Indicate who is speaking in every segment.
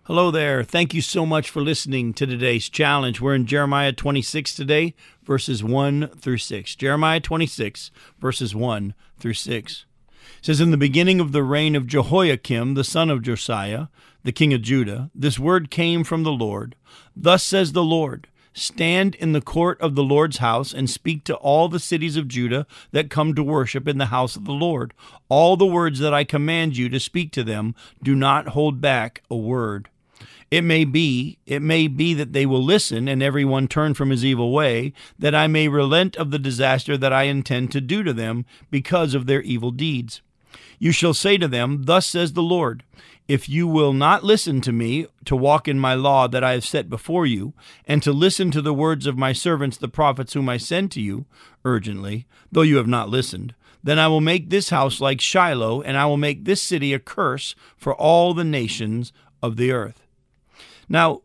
Speaker 1: Hello there. Thank you so much for listening to today's challenge. We're in Jeremiah 26 today, verses 1 through 6. Jeremiah 26, verses 1 through 6. It says, "In the beginning of the reign of Jehoiakim, the son of Josiah, the king of Judah, this word came from the Lord. Thus says the Lord, stand in the court of the Lord's house and speak to all the cities of Judah that come to worship in the house of the Lord. All the words that I command you to speak to them, do not hold back a word. It may be that they will listen and everyone turn from his evil way, that I may relent of the disaster that I intend to do to them because of their evil deeds. You shall say to them, thus says the Lord, if you will not listen to me, to walk in my law that I have set before you, and to listen to the words of my servants the prophets whom I send to you urgently, though you have not listened, then I will make this house like Shiloh, and I will make this city a curse for all the nations of the earth." Now,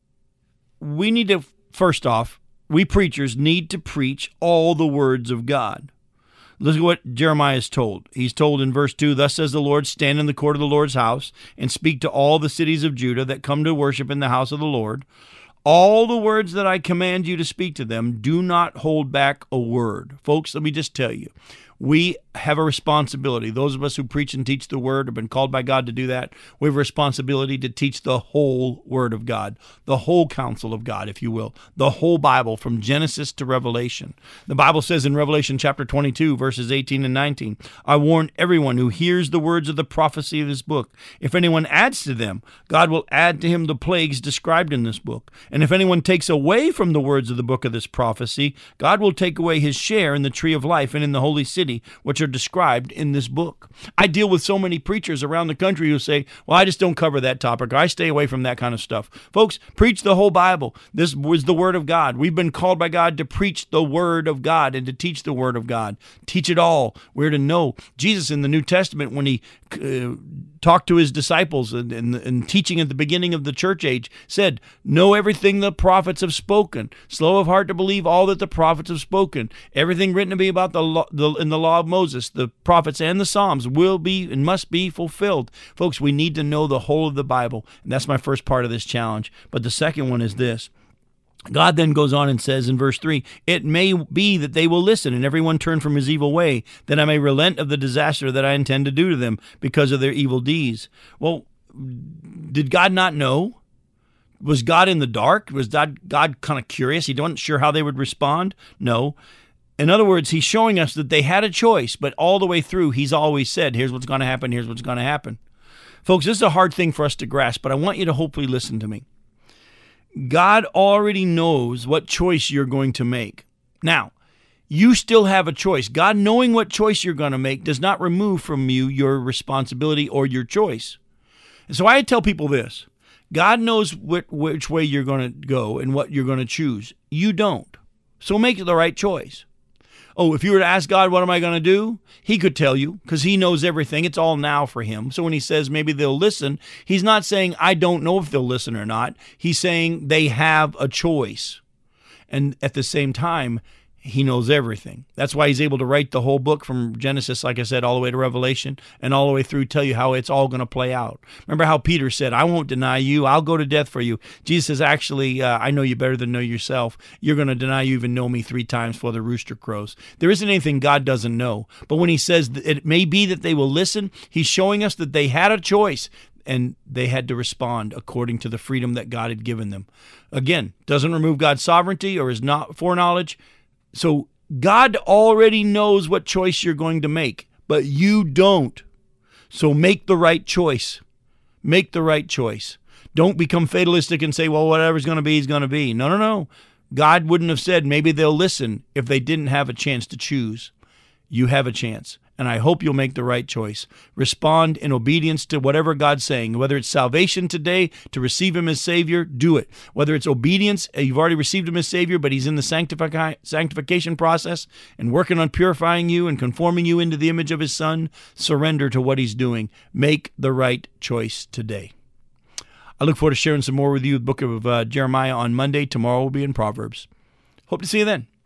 Speaker 1: we need to, first off, we preachers need to preach all the words of God. Look at what Jeremiah is told. He's told in verse 2, "Thus says the Lord, stand in the court of the Lord's house and speak to all the cities of Judah that come to worship in the house of the Lord. All the words that I command you to speak to them, do not hold back a word." Folks, let me just tell you, we have a responsibility. Those of us who preach and teach the Word have been called by God to do that. We have a responsibility to teach the whole Word of God, the whole counsel of God, if you will, the whole Bible from Genesis to Revelation. The Bible says in Revelation chapter 22, verses 18 and 19, "I warn everyone who hears the words of the prophecy of this book. If anyone adds to them, God will add to him the plagues described in this book. And if anyone takes away from the words of the book of this prophecy, God will take away his share in the tree of life and in the holy city, which are described in this book." I deal with so many preachers around the country who say, well, I just don't cover that topic. I stay away from that kind of stuff. Folks, preach the whole Bible. This was the Word of God. We've been called by God to preach the Word of God and to teach the Word of God. Teach it all. We're to know. Jesus in the New Testament, when he talked to his disciples and teaching at the beginning of the church age, said, know everything the prophets have spoken. Slow of heart to believe all that the prophets have spoken. Everything written to be about in the law of Moses, the prophets and the Psalms will be and must be fulfilled. Folks, we need to know the whole of the Bible. And that's my first part of this challenge. But the second one is this. God then goes on and says in verse 3, "It may be that they will listen and everyone turn from his evil way, that I may relent of the disaster that I intend to do to them because of their evil deeds." Well, did God not know? Was God in the dark? Was God kind of curious? He wasn't sure how they would respond? No. In other words, he's showing us that they had a choice, but all the way through, he's always said, here's what's going to happen, here's what's going to happen. Folks, this is a hard thing for us to grasp, but I want you to hopefully listen to me. God already knows what choice you're going to make. Now, you still have a choice. God knowing what choice you're going to make does not remove from you your responsibility or your choice. And so I tell people this. God knows which way you're going to go and what you're going to choose. You don't. So make the right choice. Oh, if you were to ask God, what am I going to do? He could tell you because he knows everything. It's all now for him. So when he says maybe they'll listen, he's not saying, I don't know if they'll listen or not. He's saying they have a choice. And at the same time, he knows everything. That's why he's able to write the whole book from Genesis, like I said, all the way to Revelation and all the way through, tell you how it's all going to play out. Remember how Peter said, I won't deny you. I'll go to death for you. Jesus says, actually, I know you better than know yourself. You're going to deny you even know me 3 times before the rooster crows. There isn't anything God doesn't know. But when he says that it may be that they will listen, he's showing us that they had a choice. And they had to respond according to the freedom that God had given them. Again, doesn't remove God's sovereignty or his foreknowledge. So God already knows what choice you're going to make, but you don't. So make the right choice. Make the right choice. Don't become fatalistic and say, well, whatever's going to be is going to be. No. God wouldn't have said maybe they'll listen if they didn't have a chance to choose. You have a chance. And I hope you'll make the right choice. Respond in obedience to whatever God's saying. Whether it's salvation today, to receive him as Savior, do it. Whether it's obedience, you've already received him as Savior, but he's in the sanctification process and working on purifying you and conforming you into the image of his Son, surrender to what he's doing. Make the right choice today. I look forward to sharing some more with you, the book of Jeremiah on Monday. Tomorrow will be in Proverbs. Hope to see you then.